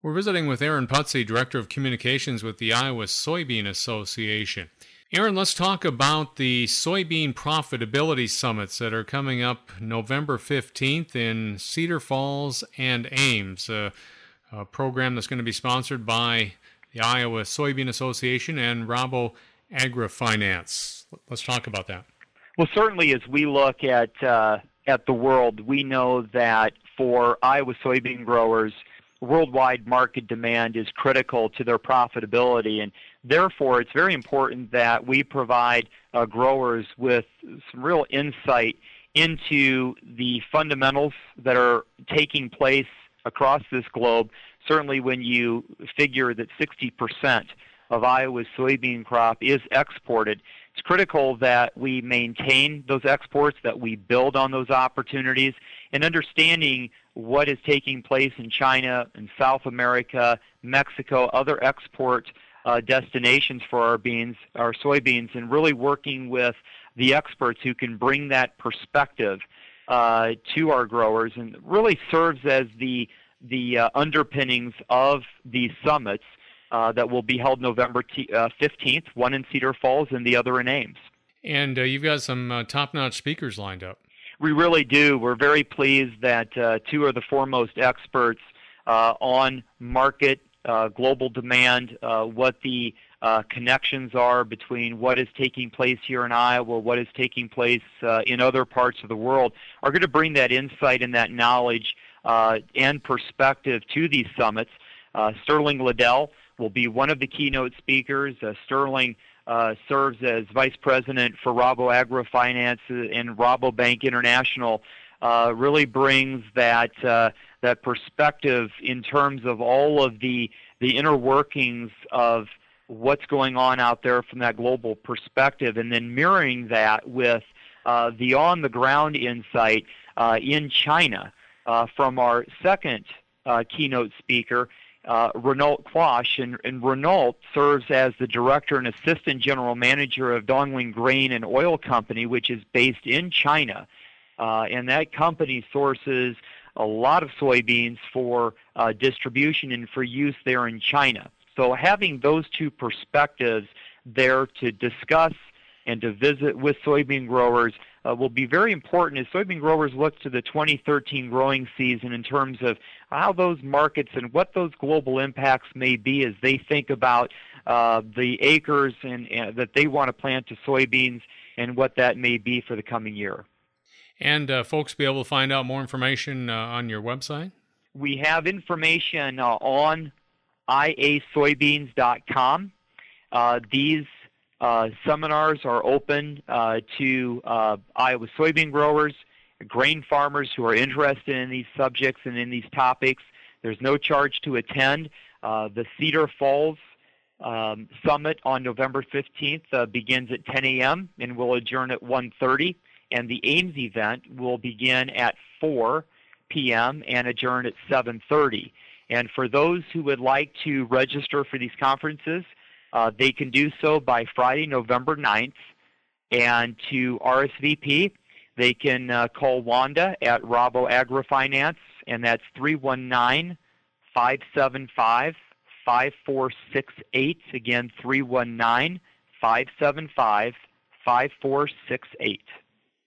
We're visiting with Aaron Putze, Director of Communications with the Iowa Soybean Association. Aaron, let's talk about the soybean profitability summits that are coming up November 15th in Cedar Falls and Ames, a program that's going to be sponsored by the Iowa Soybean Association and Rabo AgriFinance. Let's talk about that. Well, certainly as we look at the world, we know that for Iowa soybean growers, worldwide market demand is critical to their profitability, and therefore it's very important that we provide growers with some real insight into the fundamentals that are taking place across this globe. Certainly when you figure that 60% of Iowa's soybean crop is exported, it's critical that we maintain those exports, that we build on those opportunities, and understanding what is taking place in China and South America, Mexico, other export destinations for our soybeans, and really working with the experts who can bring that perspective to our growers, and really serves as the underpinnings of these summits that will be held November 15th, one in Cedar Falls and the other in Ames. And you've got some top-notch speakers lined up. We really do. We're very pleased that two of the foremost experts on market, global demand, what the connections are between what is taking place here in Iowa, what is taking place in other parts of the world, are going to bring that insight and that knowledge and perspective to these summits. Sterling Liddell will be one of the keynote speakers. Sterling serves as Vice President for Rabo AgriFinance and Rabobank International, really brings that perspective in terms of all of the inner workings of what's going on out there from that global perspective, and then mirroring that with the on-the-ground insight in China from our second keynote speaker, Renault Quash, and Renault serves as the Director and Assistant General Manager of Dongling Grain and Oil Company, which is based in China. And that company sources a lot of soybeans for distribution and for use there in China. So having those two perspectives there to discuss and to visit with soybean growers will be very important as soybean growers look to the 2013 growing season in terms of how those markets and what those global impacts may be as they think about the acres and that they want to plant to soybeans and what that may be for the coming year. And folks be able to find out more information on your website? We have information on iasoybeans.com. These seminars are open to Iowa soybean growers, grain farmers who are interested in these subjects and in these topics. There's no charge to attend. The Cedar Falls Summit on November 15th begins at 10 a.m. and will adjourn at 1:30, and the Ames event will begin at 4 p.m. and adjourn at 7:30. And for those who would like to register for these conferences, they can do so by Friday, November 9th. And to RSVP, they can call Wanda at Rabo AgriFinance, and that's 319-575-5468. Again, 319-575-5468.